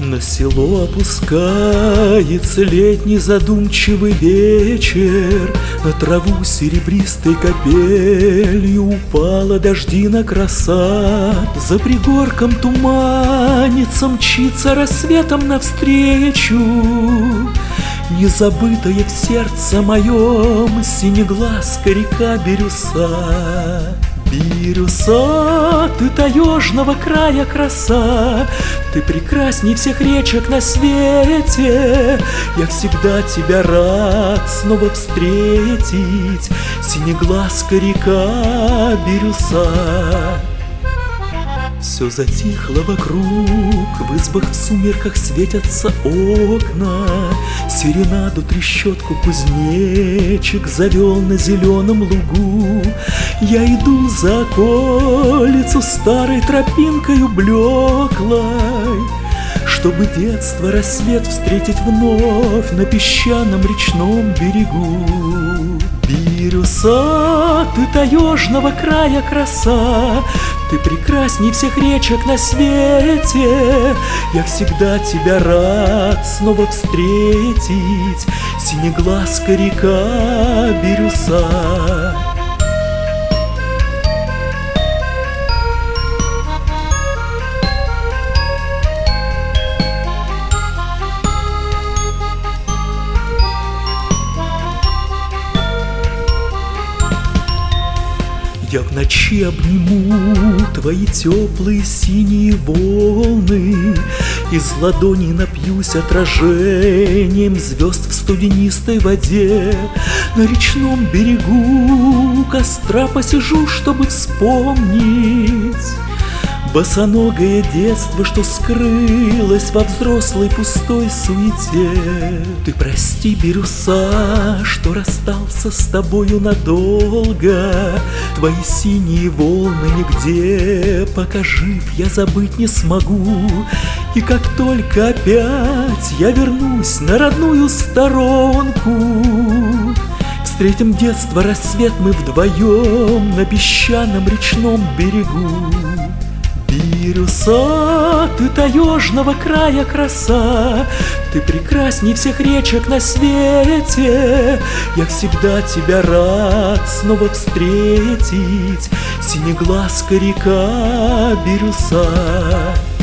На село опускается летний задумчивый вечер, на траву серебристой капелью упала дождина краса. За пригорком туманится, мчится рассветом навстречу, незабытая в сердце моем синеглазка река Бирюса. Бирюса, ты таежного края краса, ты прекрасней всех речек на свете. Я всегда тебя рад снова встретить, синеглазка река Бирюса. Все затихло вокруг, в избах в сумерках светятся окна. Серенаду трещотку кузнечик завел на зеленом лугу. Я иду за околицу старой тропинкою блеклой, чтобы детство, рассвет встретить вновь на песчаном речном берегу. Бирюса, ты таежного края краса, ты прекрасней всех речек на свете. Я всегда тебя рад снова встретить, синеглазка река Бирюса. Я в ночи обниму твои теплые синие волны, из ладоней напьюсь отражением звезд в студенистой воде. На речном берегу у костра посижу, чтобы вспомнить босоногое детство, что скрылось во взрослой пустой суете. Ты прости, Бирюса, что расстался с тобою надолго. Твои синие волны нигде, пока жив, я забыть не смогу. И как только опять я вернусь на родную сторонку, встретим детство, рассвет мы вдвоем на песчаном речном берегу. Бирюса, ты таежного края краса, ты прекрасней всех речек на свете. Я всегда тебя рад снова встретить, синеглазка река Бирюса.